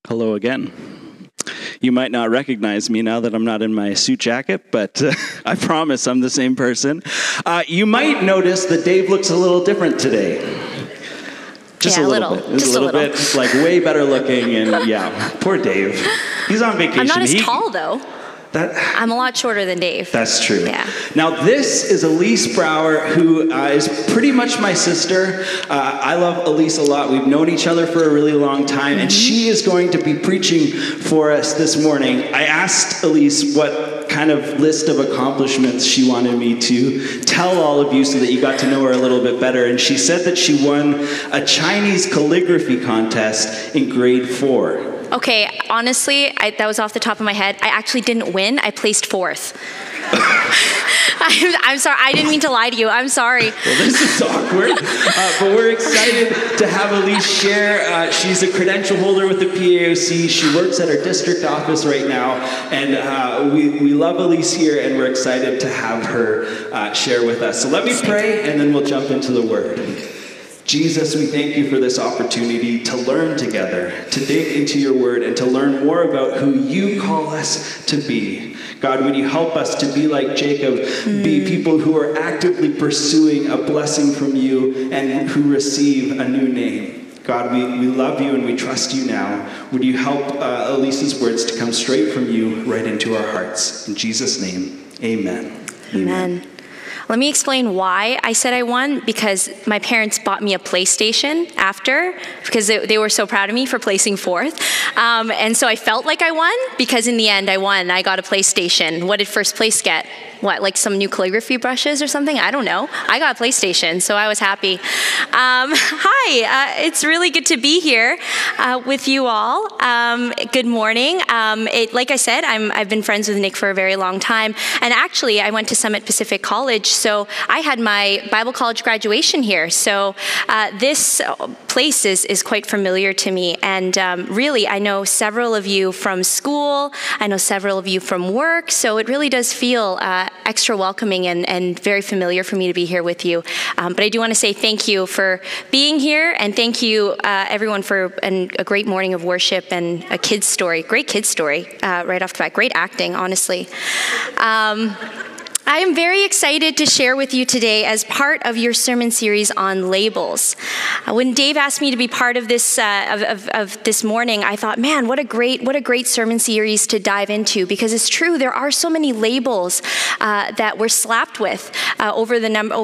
Hello again. You might not recognize me now that I'm not in my suit jacket, but I promise I'm the same person. You might notice that Dave looks a little different today. Just a little bit. Just a little bit, like way better looking, and yeah, poor Dave. He's on vacation. I'm not as tall, though. I'm a lot shorter than Dave. That's true. Yeah. Now, this is Elise Brower, who is pretty much my sister. I love Elise a lot. We've known each other for a really long time, and she is going to be preaching for us this morning. I asked Elise what kind of list of accomplishments she wanted me to tell all of you so that you got to know her a little bit better, and she said that she won a Chinese calligraphy contest in grade 4. Okay, honestly, that was off the top of my head. I actually didn't win. I placed 4th. I'm sorry. I didn't mean to lie to you. I'm sorry. Well, this is awkward. But we're excited to have Elise share. She's a credential holder with the PAOC. She works at our district office right now. And we love Elise here, and we're excited to have her share with us. So let me pray, and then we'll jump into the Word. Jesus, we thank you for this opportunity to learn together, to dig into your word, and to learn more about who you call us to be. God, would you help us to be like Jacob, be people who are actively pursuing a blessing from you and who receive a new name. God, we love you and we trust you now. Would you help Elise's words to come straight from you right into our hearts? In Jesus' name, amen. Amen. Let me explain why I said I won, because my parents bought me a PlayStation after, because they were so proud of me for placing 4th. And so I felt like I won, because in the end I won. I got a PlayStation. What did first place get? What, like some new calligraphy brushes or something? I don't know. I got a PlayStation, so I was happy. Hi, it's really good to be here with you all. Good morning. Like I said, I've been friends with Nick for a very long time. And actually, I went to Summit Pacific College, so I had my Bible college graduation here. So this place is quite familiar to me. And really, I know several of you from school. I know several of you from work. So it really does feel extra welcoming and very familiar for me to be here with you. But I do want to say thank you for being here, and thank you everyone for a great morning of worship and a kid's story, great kid's story right off the bat, great acting, honestly. I am very excited to share with you today as part of your sermon series on labels. When Dave asked me to be part of this of this morning, I thought, man, what a great sermon series to dive into, because it's true, there are so many labels that we're slapped with over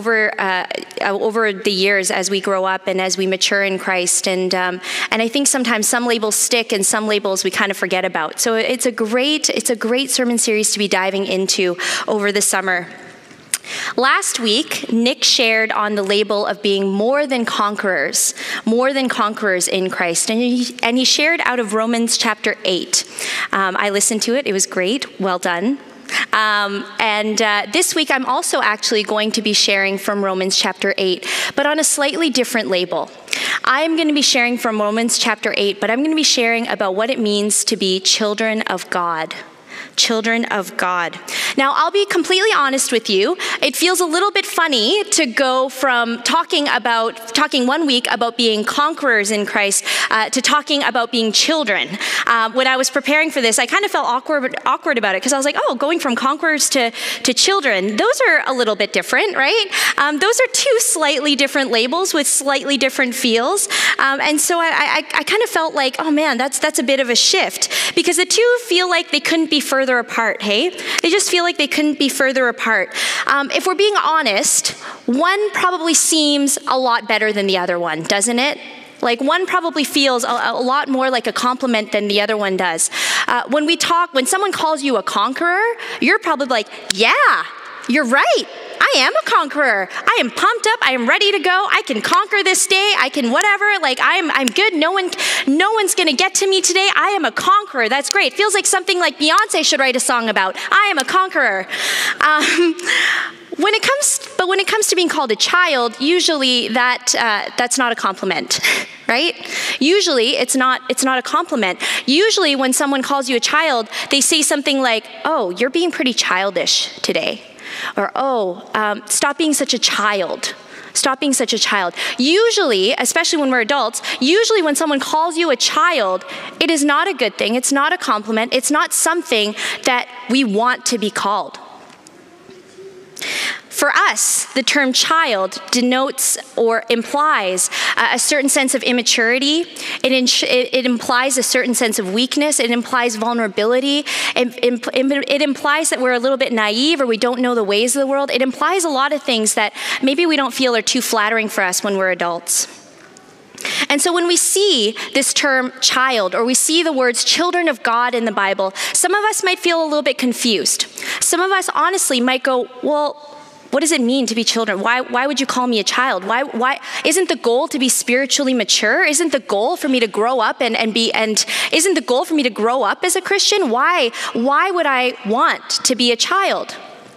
the years as we grow up and as we mature in Christ, and I think sometimes some labels stick and some labels we kind of forget about. So it's a great sermon series to be diving into over the summer. Last week, Nick shared on the label of being more than conquerors in Christ. And he shared out of Romans chapter 8. I listened to it. It was great. Well done. This week, I'm also actually going to be sharing from Romans chapter 8, but on a slightly different label. I'm going to be sharing from Romans chapter 8, but I'm going to be sharing about what it means to be children of God. Children of God. Now, I'll be completely honest with you. It feels a little bit funny to go from talking 1 week about being conquerors in Christ to talking about being children. When I was preparing for this, I kind of felt awkward about it, because I was like, oh, going from conquerors to children, those are a little bit different, right? Those are two slightly different labels with slightly different feels. And so I kind of felt like, oh man, that's a bit of a shift, because the two feel like they couldn't be further apart, hey? They just feel like they couldn't be further apart. If we're being honest, one probably seems a lot better than the other one, doesn't it? Like, one probably feels a lot more like a compliment than the other one does. When someone calls you a conqueror, you're probably like, yeah, you're right. I am a conqueror. I am pumped up. I am ready to go. I can conquer this day. I can whatever. Like, I'm good. No one's going to get to me today. I am a conqueror. That's great. Feels like something like Beyonce should write a song about. I am a conqueror. When it comes to being called a child, usually that's not a compliment, right? Usually it's not a compliment. Usually when someone calls you a child, they say something like, "Oh, you're being pretty childish today," or "Oh, stop being such a child." Stop being such a child. Usually, especially when we're adults, usually when someone calls you a child, it is not a good thing. It's not a compliment. It's not something that we want to be called. For us, the term child denotes or implies a certain sense of immaturity. It implies a certain sense of weakness. It implies vulnerability. It implies that we're a little bit naive or we don't know the ways of the world. It implies a lot of things that maybe we don't feel are too flattering for us when we're adults. And so when we see this term child, or we see the words children of God in the Bible, some of us might feel a little bit confused. Some of us honestly might go, well, what does it mean to be children? Why would you call me a child? Why isn't the goal to be spiritually mature? Isn't the goal for me to grow up and isn't the goal for me to grow up as a Christian? Why would I want to be a child?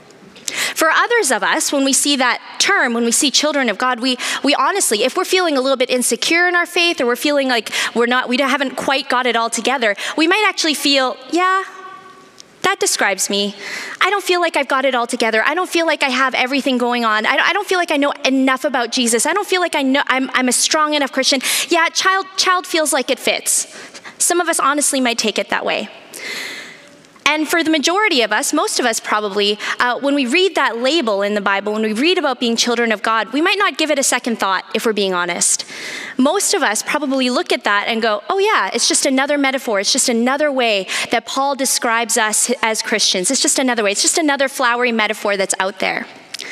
For others of us, when we see that term, when we see children of God, we honestly, if we're feeling a little bit insecure in our faith, or we're feeling like we haven't quite got it all together, we might actually feel, yeah, that describes me. I don't feel like I've got it all together. I don't feel like I have everything going on. I don't feel like I know enough about Jesus. I don't feel like I'm a strong enough Christian. Yeah, child feels like it fits. Some of us honestly might take it that way. And for the majority of us, most of us probably, when we read that label in the Bible, when we read about being children of God, we might not give it a second thought, if we're being honest. Most of us probably look at that and go, oh yeah, it's just another metaphor. It's just another way that Paul describes us as Christians. It's just another way. It's just another flowery metaphor that's out there.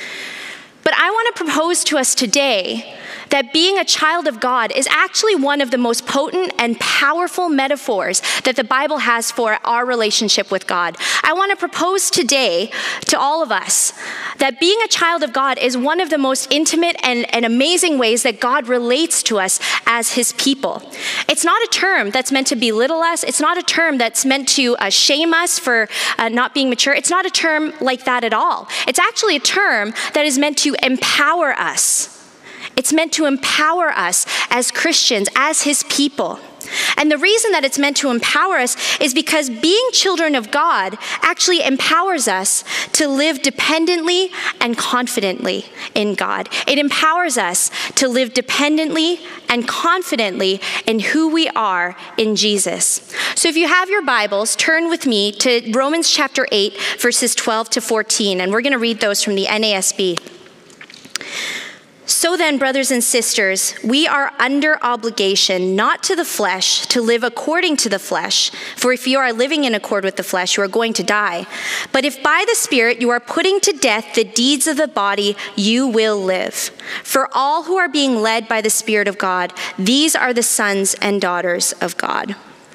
But I want to propose to us today that being a child of God is actually one of the most potent and powerful metaphors that the Bible has for our relationship with God. I want to propose today to all of us that being a child of God is one of the most intimate and amazing ways that God relates to us as his people. It's not a term that's meant to belittle us. It's not a term that's meant to shame us for not being mature. It's not a term like that at all. It's actually a term that is meant to empower us. It's meant to empower us as Christians, as his people. And the reason that it's meant to empower us is because being children of God actually empowers us to live dependently and confidently in God. It empowers us to live dependently and confidently in who we are in Jesus. So if you have your Bibles, turn with me to Romans chapter 8, verses 12 to 14, and we're going to read those from the NASB. So then, brothers and sisters, we are under obligation, not to the flesh, to live according to the flesh. For if you are living in accord with the flesh, you are going to die. But if by the Spirit you are putting to death the deeds of the body, you will live. For all who are being led by the Spirit of God, these are the sons and daughters of God.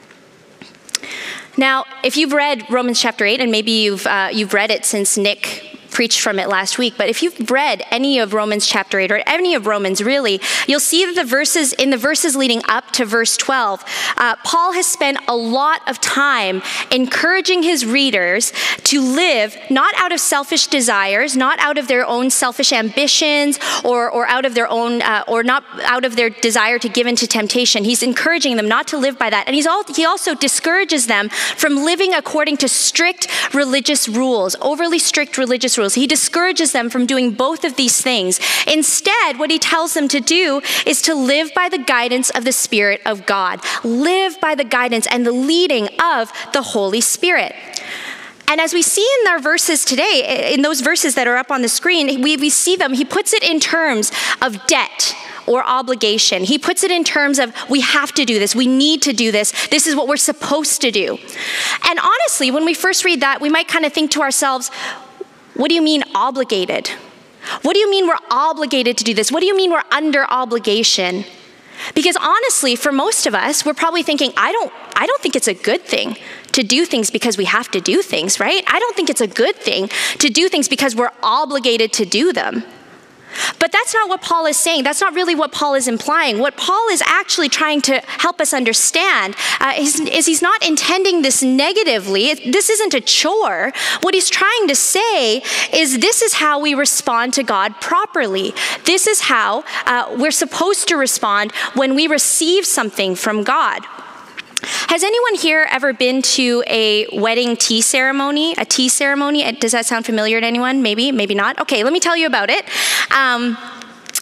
Now, if you've read Romans chapter 8, and maybe you've read it since Nick preached from it last week, but if you've read any of Romans chapter 8 or any of Romans really, you'll see that in the verses leading up to verse 12, Paul has spent a lot of time encouraging his readers to live not out of selfish desires, not out of their own selfish ambitions, or out of their own, or not out of their desire to give into temptation. He's encouraging them not to live by that. And he also discourages them from living according to strict religious rules, overly strict religious rules. He discourages them from doing both of these things. Instead, what he tells them to do is to live by the guidance of the Spirit of God. Live by the guidance and the leading of the Holy Spirit. And as we see in our verses today, in those verses that are up on the screen, we see them, he puts it in terms of debt or obligation. He puts it in terms of, we have to do this, we need to do this, this is what we're supposed to do. And honestly, when we first read that, we might kind of think to ourselves, what do you mean obligated? What do you mean we're obligated to do this? What do you mean we're under obligation? Because honestly, for most of us, we're probably thinking, I don't think it's a good thing to do things because we have to do things, right? I don't think it's a good thing to do things because we're obligated to do them. But that's not what Paul is saying. That's not really what Paul is implying. What Paul is actually trying to help us understand is he's not intending this negatively. This isn't a chore. What he's trying to say is this is how we respond to God properly. This is how we're supposed to respond when we receive something from God. Has anyone here ever been to a wedding tea ceremony? A tea ceremony? Does that sound familiar to anyone? Maybe, maybe not. Okay, let me tell you about it.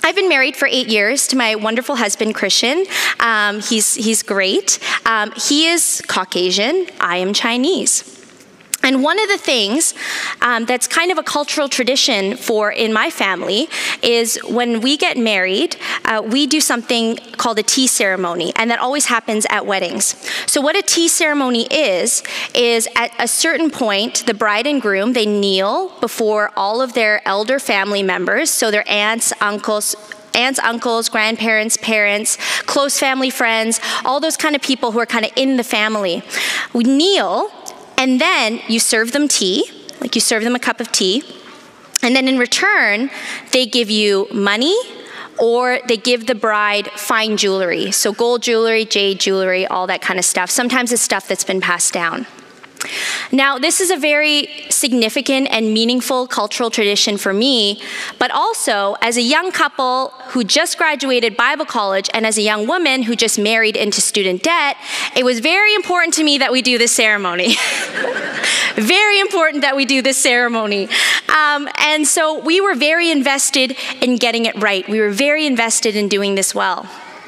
I've been married for 8 years to my wonderful husband, Christian. He's great. He is Caucasian. I am Chinese. And one of the things that's kind of a cultural tradition in my family is when we get married, we do something called a tea ceremony, and that always happens at weddings. So what a tea ceremony is at a certain point, the bride and groom, they kneel before all of their elder family members, so their aunts, uncles, grandparents, parents, close family friends, all those kind of people who are kind of in the family. We kneel, and then you serve them tea, like you serve them a cup of tea. And then in return, they give you money, or they give the bride fine jewelry. So gold jewelry, jade jewelry, all that kind of stuff. Sometimes it's stuff that's been passed down. Now, this is a very significant and meaningful cultural tradition for me, but also as a young couple who just graduated Bible college and as a young woman who just married into student debt, it was very important to me that we do this ceremony. Very important that we do this ceremony. And so we were very invested in getting it right. We were very invested in doing this well.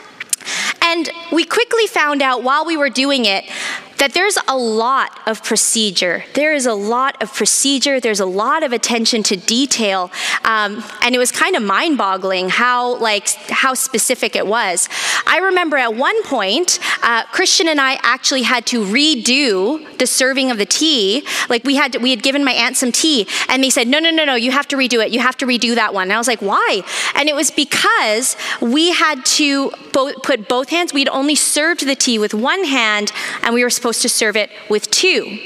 And we quickly found out while we were doing it that there's a lot of procedure. There's a lot of attention to detail. And it was kind of mind-boggling how specific it was. I remember at one point, Christian and I actually had to redo the serving of the tea. Like we had given my aunt some tea, and they said, no, you have to redo it. You have to redo that one. And I was like, why? And it was because we had to put both hands. We'd only served the tea with one hand, and we were supposed to serve it with two.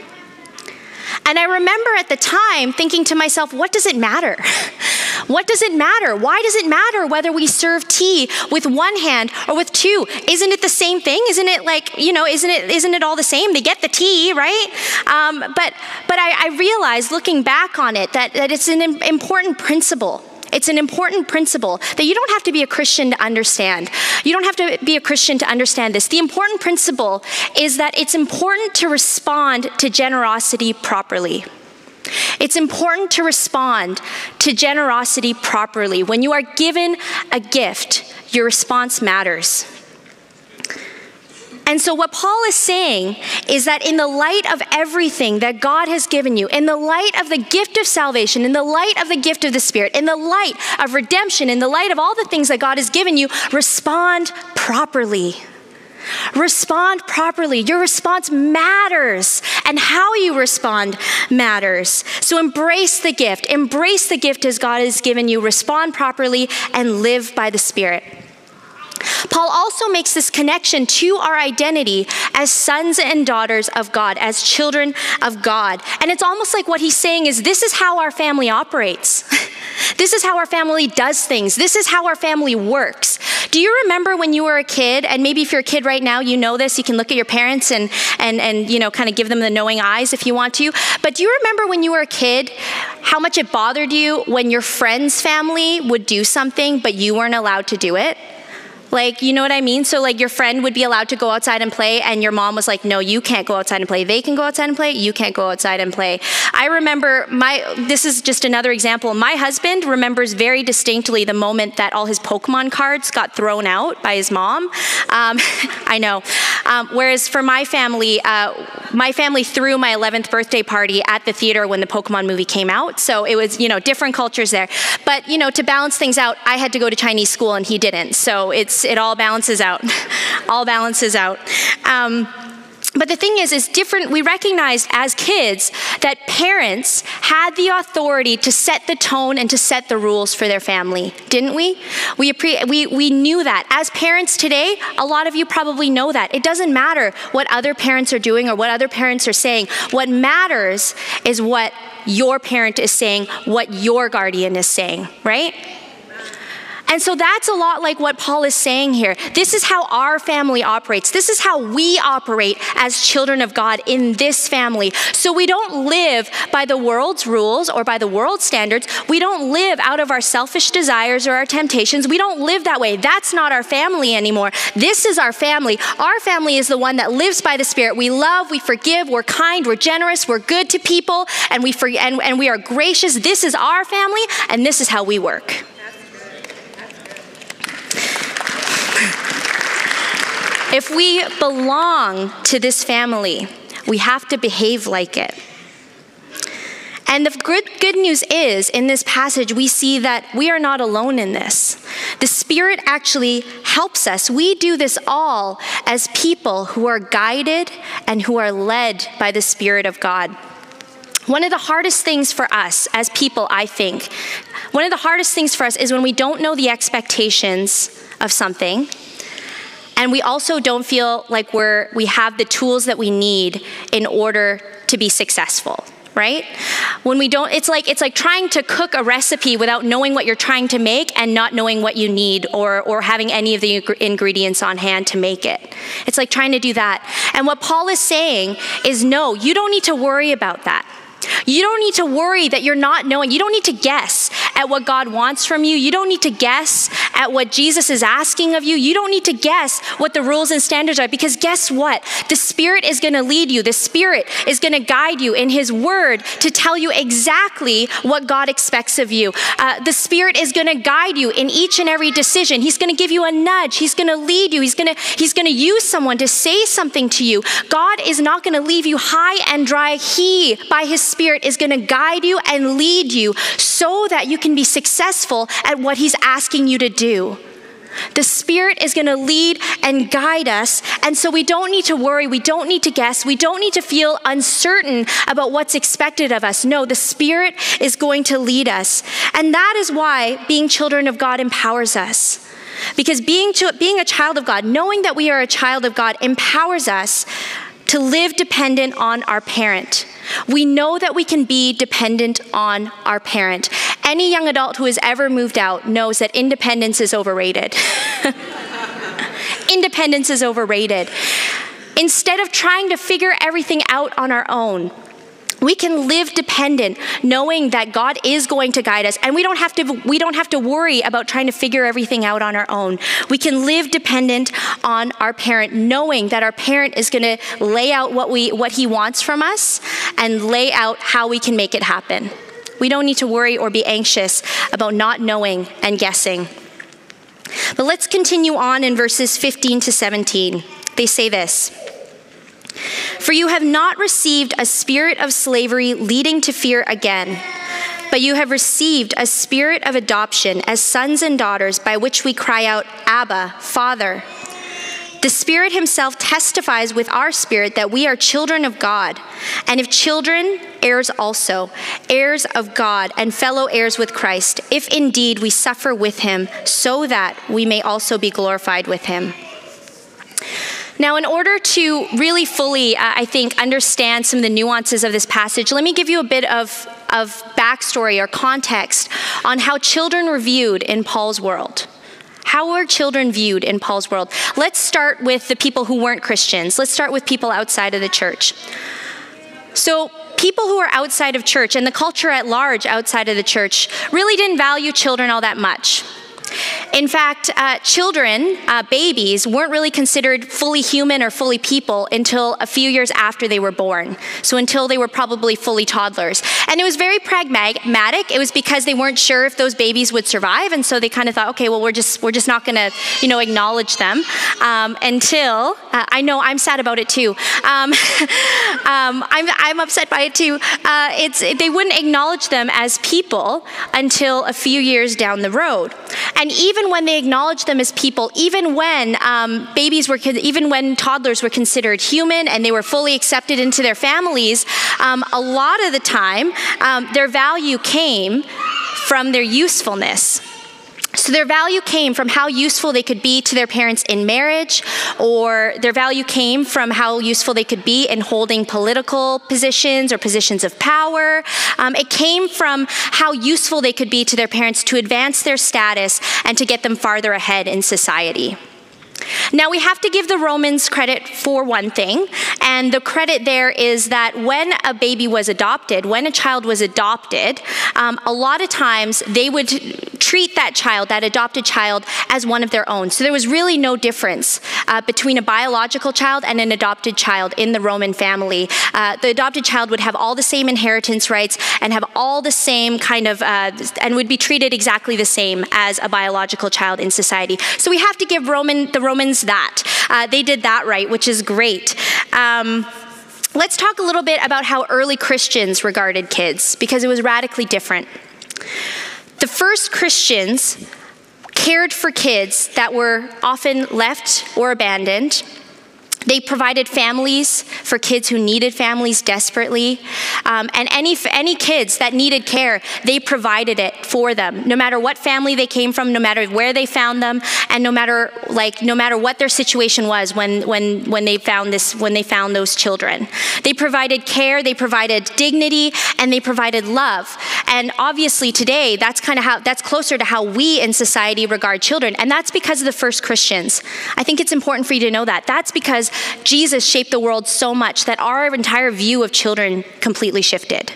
And I remember at the time thinking to myself, what does it matter? What does it matter? Why does it matter whether we serve tea with one hand or with two? Isn't it the same thing? Isn't it all the same? They get the tea, right? But I realized looking back on it that it's an important principle. It's an important principle that you don't have to be a Christian to understand. You don't have to be a Christian to understand this. The important principle is that it's important to respond to generosity properly. It's important to respond to generosity properly. When you are given a gift, your response matters. And so what Paul is saying is that in the light of everything that God has given you, in the light of the gift of salvation, in the light of the gift of the Spirit, in the light of redemption, in the light of all the things that God has given you, respond properly. Respond properly. Your response matters, and how you respond matters. So embrace the gift. Embrace the gift as God has given you. Respond properly and live by the Spirit. Paul also makes this connection to our identity as sons and daughters of God, as children of God. And it's almost like what he's saying is this is how our family operates. This is how our family does things. This is how our family works. Do you remember when you were a kid, and maybe if you're a kid right now, you know this, you can look at your parents and kind of give them the knowing eyes if you want to. But do you remember when you were a kid, how much it bothered you when your friend's family would do something, but you weren't allowed to do it? Like, you know what I mean? So like your friend would be allowed to go outside and play, and your mom was like, no, you can't go outside and play. They can go outside and play. You can't go outside and play. I remember this is just another example. My husband remembers very distinctly the moment that all his Pokemon cards got thrown out by his mom. I know. Whereas for my family threw my 11th birthday party at the theater when the Pokemon movie came out. So it was, different cultures there. But, to balance things out, I had to go to Chinese school and he didn't. So it all balances out. All balances out. But the thing is different. We recognized as kids that parents had the authority to set the tone and to set the rules for their family, didn't we? We knew that. As parents today, a lot of you probably know that. It doesn't matter what other parents are doing or what other parents are saying. What matters is what your parent is saying, what your guardian is saying, right? And so that's a lot like what Paul is saying here. This is how our family operates. This is how we operate as children of God in this family. So we don't live by the world's rules or by the world's standards. We don't live out of our selfish desires or our temptations. We don't live that way. That's not our family anymore. This is our family. Our family is the one that lives by the Spirit. We love, we forgive, we're kind, we're generous, we're good to people, and we are gracious. This is our family, and this is how we work. If we belong to this family, we have to behave like it. And the good news is, in this passage, we see that we are not alone in this. The Spirit actually helps us. We do this all as people who are guided and who are led by the Spirit of God. One of the hardest things for us as people, I think, one of the hardest things for us is when we don't know the expectations of something, and we also don't feel like we have the tools that we need in order to be successful. Right? When we don't, it's like trying to cook a recipe without knowing what you're trying to make and not knowing what you need or having any of the ingredients on hand to make it. It's like trying to do that. And what Paul is saying is, no, you don't need to worry about that. You don't need to worry that you're not knowing. You don't need to guess at what God wants from you. You don't need to guess at what Jesus is asking of you. You don't need to guess what the rules and standards are, because guess what? The Spirit is going to lead you. The Spirit is going to guide you in His Word to tell you exactly what God expects of you. The Spirit is going to guide you in each and every decision. He's going to give you a nudge. He's going to lead you. He's going to use someone to say something to you. God is not going to leave you high and dry. He, by His Spirit, is going to guide you and lead you so that you can be successful at what He's asking you to do. The Spirit is going to lead and guide us, and so we don't need to worry, we don't need to guess, we don't need to feel uncertain about what's expected of us. No, the Spirit is going to lead us, and that is why being children of God empowers us. Because being a child of God, knowing that we are a child of God, empowers us to live dependent on our parent. We know that we can be dependent on our parent. Any young adult who has ever moved out knows that independence is overrated. Independence is overrated. Instead of trying to figure everything out on our own, we can live dependent, knowing that God is going to guide us, and we don't have to worry about trying to figure everything out on our own. We can live dependent on our parent, knowing that our parent is going to lay out what He wants from us and lay out how we can make it happen. We don't need to worry or be anxious about not knowing and guessing. But let's continue on in verses 15 to 17. They say this: "For you have not received a spirit of slavery leading to fear again, but you have received a spirit of adoption as sons and daughters, by which we cry out, 'Abba, Father.' The Spirit Himself testifies with our spirit that we are children of God, and if children, heirs also, heirs of God and fellow heirs with Christ, if indeed we suffer with Him, so that we may also be glorified with Him." Now, in order to really fully, I think, understand some of the nuances of this passage, let me give you a bit of backstory or context on how children were viewed in Paul's world. How were children viewed in Paul's world? Let's start with the people who weren't Christians. Let's start with people outside of the church. So people who are outside of church and the culture at large outside of the church really didn't value children all that much. In fact, children, babies, weren't really considered fully human or fully people until a few years after they were born. So until they were probably fully toddlers. And it was very pragmatic. It was because they weren't sure if those babies would survive, and so they kind of thought, okay, well, we're just not going to, acknowledge them until I know I'm sad about it too. I'm upset by it too. They wouldn't acknowledge them as people until a few years down the road. And even when they acknowledged them as people, even when toddlers were considered human and they were fully accepted into their families, a lot of the time, their value came from their usefulness. So their value came from how useful they could be to their parents in marriage, or their value came from how useful they could be in holding political positions or positions of power. It came from how useful they could be to their parents to advance their status and to get them farther ahead in society. Now, we have to give the Romans credit for one thing, and the credit there is that when a baby was adopted, when a child was adopted, a lot of times they would treat that child, that adopted child, as one of their own. So there was really no difference between a biological child and an adopted child in the Roman family. The adopted child would have all the same inheritance rights and have all the same kind of, and would be treated exactly the same as a biological child in society. So we have to give the Romans that. They did that right, which is great. Let's talk a little bit about how early Christians regarded kids, because it was radically different. The first Christians cared for kids that were often left or abandoned. They provided families for kids who needed families desperately. And any kids that needed care, they provided it for them, no matter what family they came from, no matter where they found them, and no matter what their situation was when they found those children. They provided care, they provided dignity, and they provided love. And obviously today, that's closer to how we in society regard children. And that's because of the first Christians. I think it's important for you to know that. That's because Jesus shaped the world so much that our entire view of children completely shifted.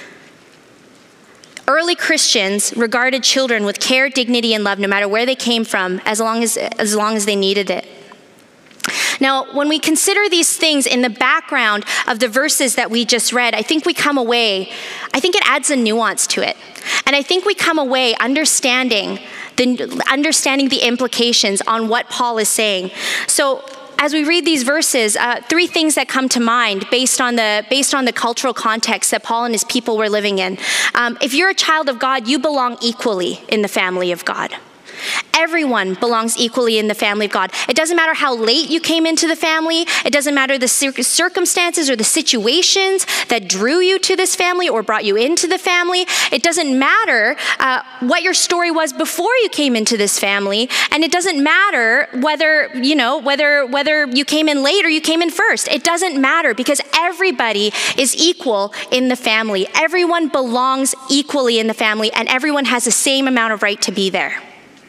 Early Christians regarded children with care, dignity, and love, no matter where they came from, as long as they needed it. Now, when we consider these things in the background of the verses that we just read, I think it adds a nuance to it. And I think we come away understanding the implications on what Paul is saying. So, as we read these verses, three things that come to mind based on the cultural context that Paul and his people were living in. If you're a child of God, you belong equally in the family of God. Everyone belongs equally in the family of God. It doesn't matter how late you came into the family. It doesn't matter the circumstances or the situations that drew you to this family or brought you into the family. It doesn't matter what your story was before you came into this family. And it doesn't matter whether you came in late or you came in first. It doesn't matter, because everybody is equal in the family. Everyone belongs equally in the family, and everyone has the same amount of right to be there.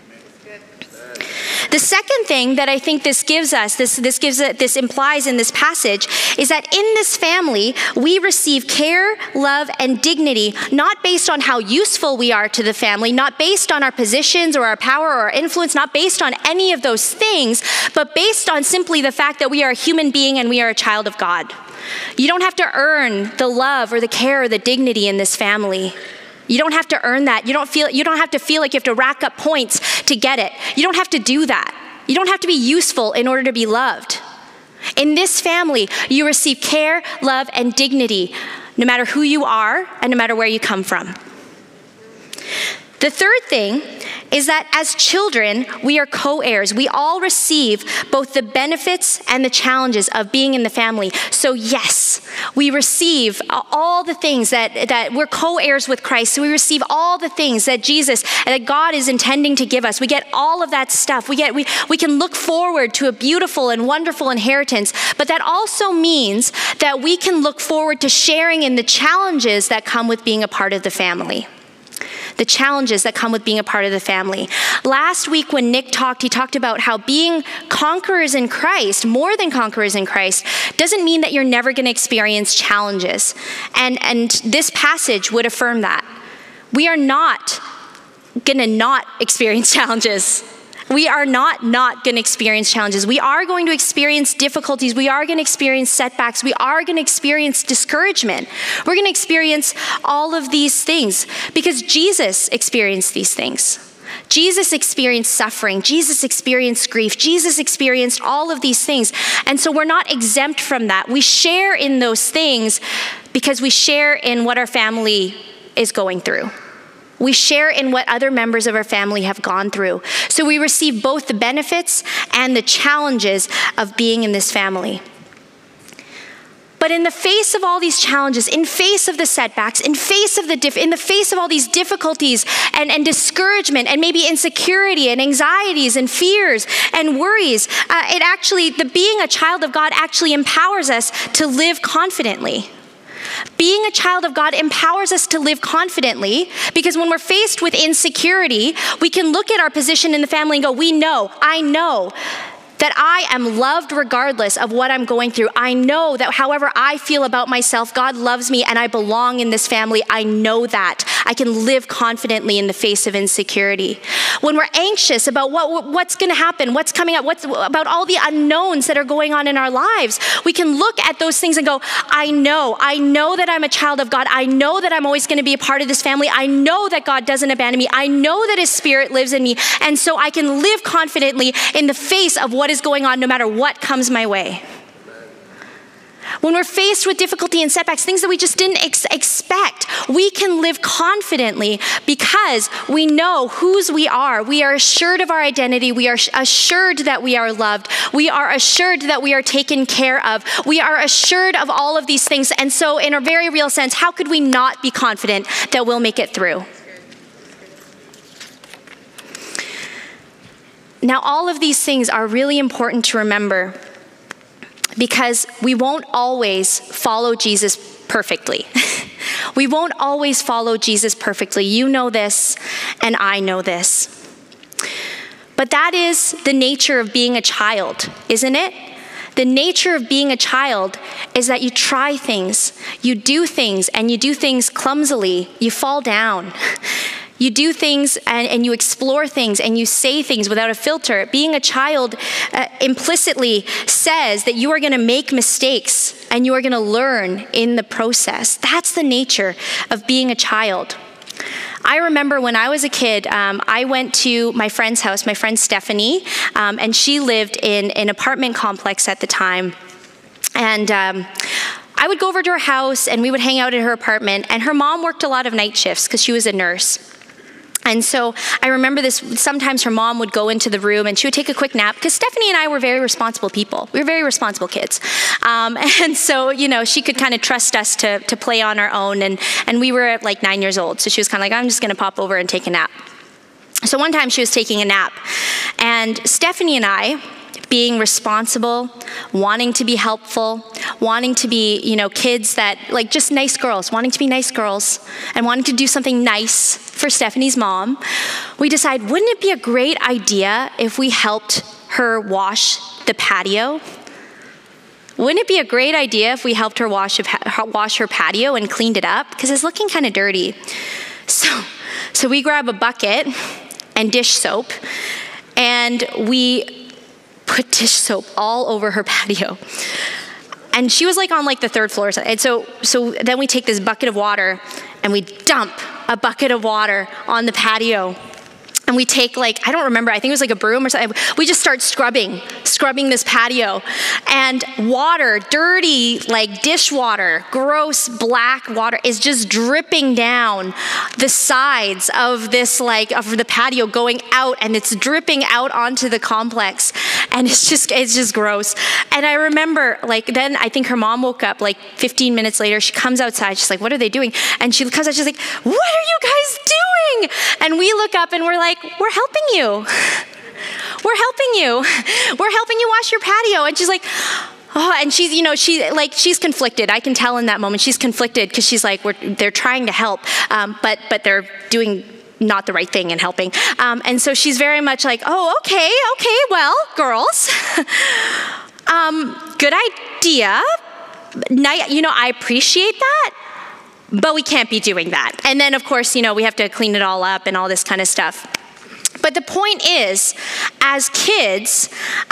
The second thing that I think this implies in this passage is that in this family, we receive care, love, and dignity, not based on how useful we are to the family, not based on our positions or our power or our influence, not based on any of those things, but based on simply the fact that we are a human being and we are a child of God. You don't have to earn the love or the care or the dignity in this family. You don't have to earn that. You don't have to feel like you have to rack up points to get it. You don't have to do that. You don't have to be useful in order to be loved. In this family, you receive care, love, and dignity, no matter who you are and no matter where you come from. The third thing is that as children, we are co-heirs. We all receive both the benefits and the challenges of being in the family. So yes, we receive all the things that we're co-heirs with Christ. So we receive all the things that Jesus and that God is intending to give us. We get all of that stuff. We can look forward to a beautiful and wonderful inheritance, but that also means that we can look forward to sharing in the challenges that come with being a part of the family. The challenges that come with being a part of the family. Last week when Nick talked, he talked about how being conquerors in Christ, more than conquerors in Christ, doesn't mean that you're never going to experience challenges. And this passage would affirm that. We are not going to not experience challenges. We are not going to experience challenges. We are going to experience difficulties. We are going to experience setbacks. We are going to experience discouragement. We're going to experience all of these things because Jesus experienced these things. Jesus experienced suffering. Jesus experienced grief. Jesus experienced all of these things. And so we're not exempt from that. We share in those things because we share in what our family is going through. We share in what other members of our family have gone through. So we receive both the benefits and the challenges of being in this family. But in the face of all these challenges, in face of the setbacks, in the face of all these difficulties and discouragement and maybe insecurity and anxieties and fears and worries, being a child of God actually empowers us to live confidently. Being a child of God empowers us to live confidently because when we're faced with insecurity, we can look at our position in the family and go, I know that I am loved regardless of what I'm going through. I know that however I feel about myself, God loves me and I belong in this family. I know that. I can live confidently in the face of insecurity. When we're anxious about what's going to happen, what's coming up, about all the unknowns that are going on in our lives, we can look at those things and go, I know that I'm a child of God. I know that I'm always going to be a part of this family. I know that God doesn't abandon me. I know that his Spirit lives in me. And so I can live confidently in the face of what is going on, no matter what comes my way. When we're faced with difficulty and setbacks, things that we just didn't expect, we can live confidently because we know whose we are. We are assured of our identity. We are assured that we are loved. We are assured that we are taken care of. We are assured of all of these things. And so in a very real sense, how could we not be confident that we'll make it through? Now, all of these things are really important to remember because we won't always follow Jesus perfectly. We won't always follow Jesus perfectly. You know this, and I know this. But that is the nature of being a child, isn't it? The nature of being a child is that you try things, you do things, and you do things clumsily. You fall down. You do things and you explore things and you say things without a filter. Being a child implicitly says that you are going to make mistakes and you are going to learn in the process. That's the nature of being a child. I remember when I was a kid, I went to my friend's house, my friend Stephanie, and she lived in an apartment complex at the time. And I would go over to her house and we would hang out at her apartment, and her mom worked a lot of night shifts because she was a nurse. And so I remember this, sometimes her mom would go into the room and she would take a quick nap because Stephanie and I were very responsible people. We were very responsible kids. And so, she could kind of trust us to play on our own. And we were like 9 years old. So she was kind of like, I'm just going to pop over and take a nap. So one time she was taking a nap and Stephanie and I, being responsible, wanting to be helpful, wanting to be, kids that, like, just nice girls, wanting to be nice girls, and wanting to do something nice for Stephanie's mom, we decide, wouldn't it be a great idea if we helped her wash the patio? Wouldn't it be a great idea if we helped her wash her patio and cleaned it up? Because it's looking kind of dirty. So we grab a bucket and dish soap, and we put dish soap all over her patio. And she was like on like the third floor. And so then we take this bucket of water and we dump a bucket of water on the patio. And we take I don't remember, I think it was like a broom or something. We just start scrubbing this patio. And water, dirty, dishwater, gross black water is just dripping down the sides of this, of the patio going out, and it's dripping out onto the complex. And it's just gross. And I remember, then I think her mom woke up 15 minutes later. She comes outside. She's like, what are they doing? And she comes out, she's like, what are you guys doing? And we look up and we're like, we're helping you. We're helping you. We're helping you wash your patio. And she's like, oh, and she's, she's conflicted. I can tell in that moment she's conflicted because she's like, they're trying to help, but they're doing not the right thing in helping. And so she's very much like, oh, okay, well, girls, good idea. I appreciate that, but we can't be doing that. And then, of course, we have to clean it all up and all this kind of stuff. But the point is, as kids,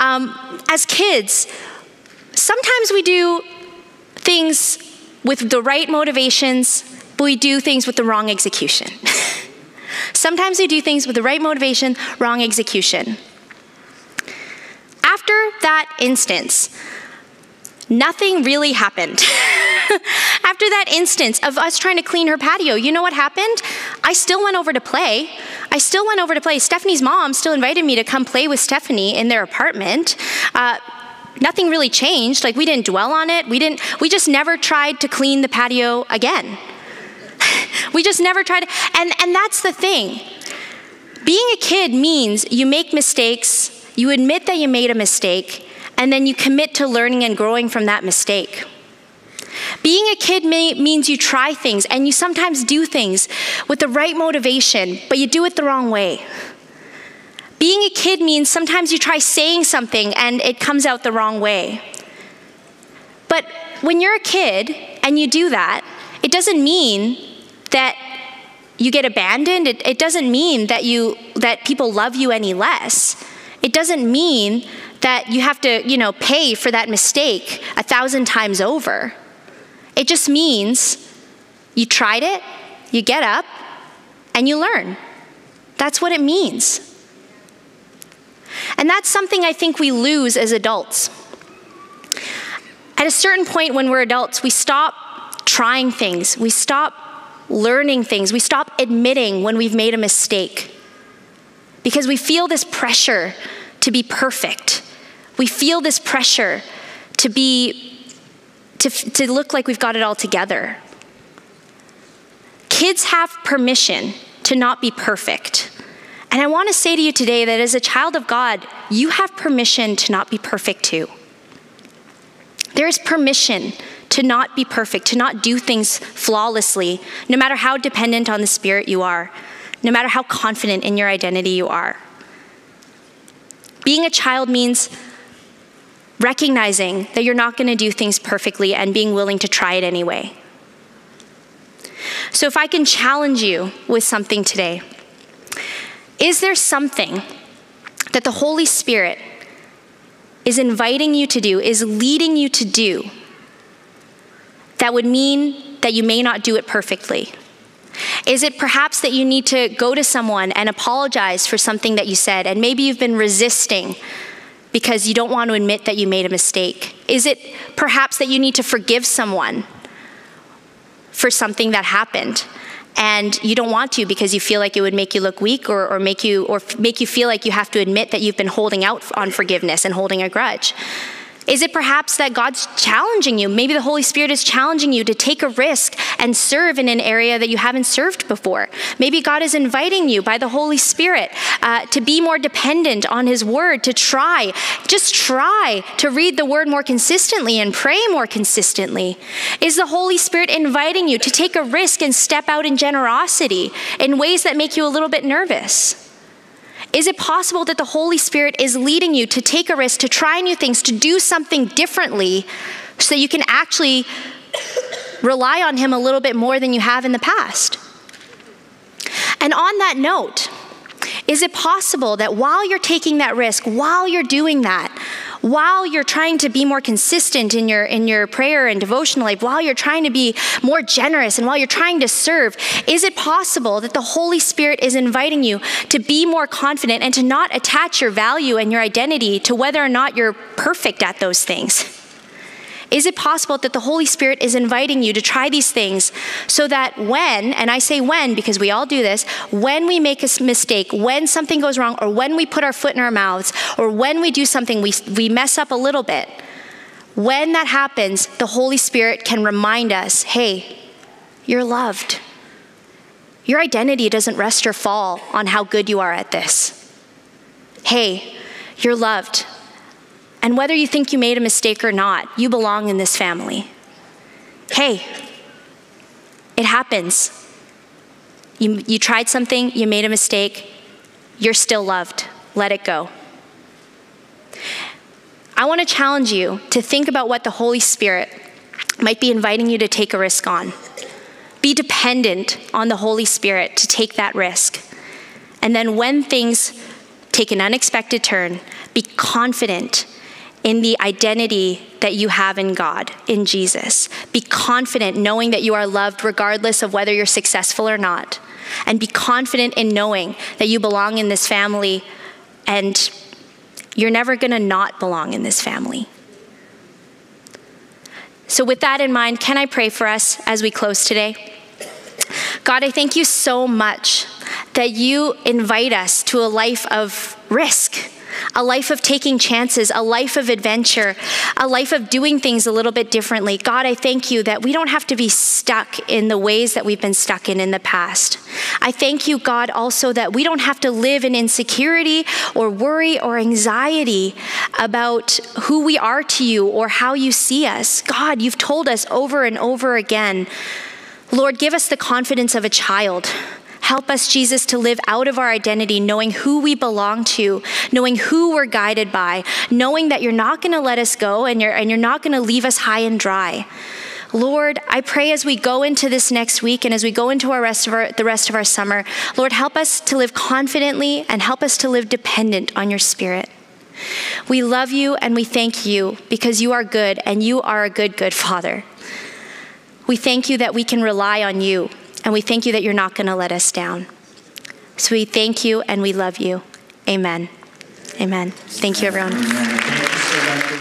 sometimes we do things with the right motivations, but we do things with the wrong execution. Sometimes we do things with the right motivation, wrong execution. After that instance, nothing really happened. After that instance of us trying to clean her patio, you know what happened? I still went over to play. Stephanie's mom still invited me to come play with Stephanie in their apartment. Nothing really changed. We didn't dwell on it. We just never tried to clean the patio again. We just never tried. And that's the thing. Being a kid means you make mistakes, you admit that you made a mistake, and then you commit to learning and growing from that mistake. Being a kid means you try things and you sometimes do things with the right motivation, but you do it the wrong way. Being a kid means sometimes you try saying something and it comes out the wrong way. But when you're a kid and you do that, it doesn't mean that you get abandoned, it doesn't mean that people love you any less. It doesn't mean that you have to, pay for that mistake 1,000 times over. It just means you tried it, you get up, and you learn. That's what it means. And that's something I think we lose as adults. At a certain point when we're adults, we stop trying things. We stop learning things. We stop admitting when we've made a mistake. Because we feel this pressure to be perfect. We feel this pressure to look like we've got it all together. Kids have permission to not be perfect. And I want to say to you today that as a child of God, you have permission to not be perfect too. There is permission to not be perfect, to not do things flawlessly, no matter how dependent on the Spirit you are, no matter how confident in your identity you are. Being a child means recognizing that you're not going to do things perfectly and being willing to try it anyway. So if I can challenge you with something today, is there something that the Holy Spirit is inviting you to do, is leading you to do, that would mean that you may not do it perfectly? Is it perhaps that you need to go to someone and apologize for something that you said, and maybe you've been resisting because you don't want to admit that you made a mistake? Is it perhaps that you need to forgive someone for something that happened and you don't want to because you feel like it would make you look weak or make you feel like you have to admit that you've been holding out on forgiveness and holding a grudge? Is it perhaps that God's challenging you? Maybe the Holy Spirit is challenging you to take a risk and serve in an area that you haven't served before. Maybe God is inviting you by the Holy Spirit to be more dependent on His Word, to just try to read the Word more consistently and pray more consistently. Is the Holy Spirit inviting you to take a risk and step out in generosity in ways that make you a little bit nervous? Is it possible that the Holy Spirit is leading you to take a risk, to try new things, to do something differently so you can actually rely on Him a little bit more than you have in the past? And on that note, is it possible that while you're taking that risk, while you're doing that, while you're trying to be more consistent in your prayer and devotional life, while you're trying to be more generous and while you're trying to serve, is it possible that the Holy Spirit is inviting you to be more confident and to not attach your value and your identity to whether or not you're perfect at those things? Is it possible that the Holy Spirit is inviting you to try these things so that when, and I say when because we all do this, when we make a mistake, when something goes wrong, or when we put our foot in our mouths, or when we do something, we mess up a little bit, when that happens, the Holy Spirit can remind us, hey, you're loved. Your identity doesn't rest or fall on how good you are at this. Hey, you're loved. And whether you think you made a mistake or not, you belong in this family. Hey, it happens. You tried something, you made a mistake, you're still loved. Let it go. I want to challenge you to think about what the Holy Spirit might be inviting you to take a risk on. Be dependent on the Holy Spirit to take that risk. And then when things take an unexpected turn, be confident in the identity that you have in God, in Jesus. Be confident knowing that you are loved regardless of whether you're successful or not. And be confident in knowing that you belong in this family and you're never gonna not belong in this family. So with that in mind, can I pray for us as we close today? God, I thank you so much that you invite us to a life of risk, a life of taking chances, a life of adventure, a life of doing things a little bit differently. God, I thank you that we don't have to be stuck in the ways that we've been stuck in the past. I thank you, God, also that we don't have to live in insecurity or worry or anxiety about who we are to you or how you see us. God, you've told us over and over again. Lord, give us the confidence of a child. Help us, Jesus, to live out of our identity, knowing who we belong to, knowing who we're guided by, knowing that you're not going to let us go and you're not going to leave us high and dry. Lord, I pray as we go into this next week and as we go into the rest of our summer, Lord, help us to live confidently and help us to live dependent on your Spirit. We love you and we thank you because you are good and you are a good, good Father. We thank you that we can rely on you, and we thank you that you're not going to let us down. So we thank you and we love you. Amen. Amen. Thank you, everyone. Amen. Thank you so much.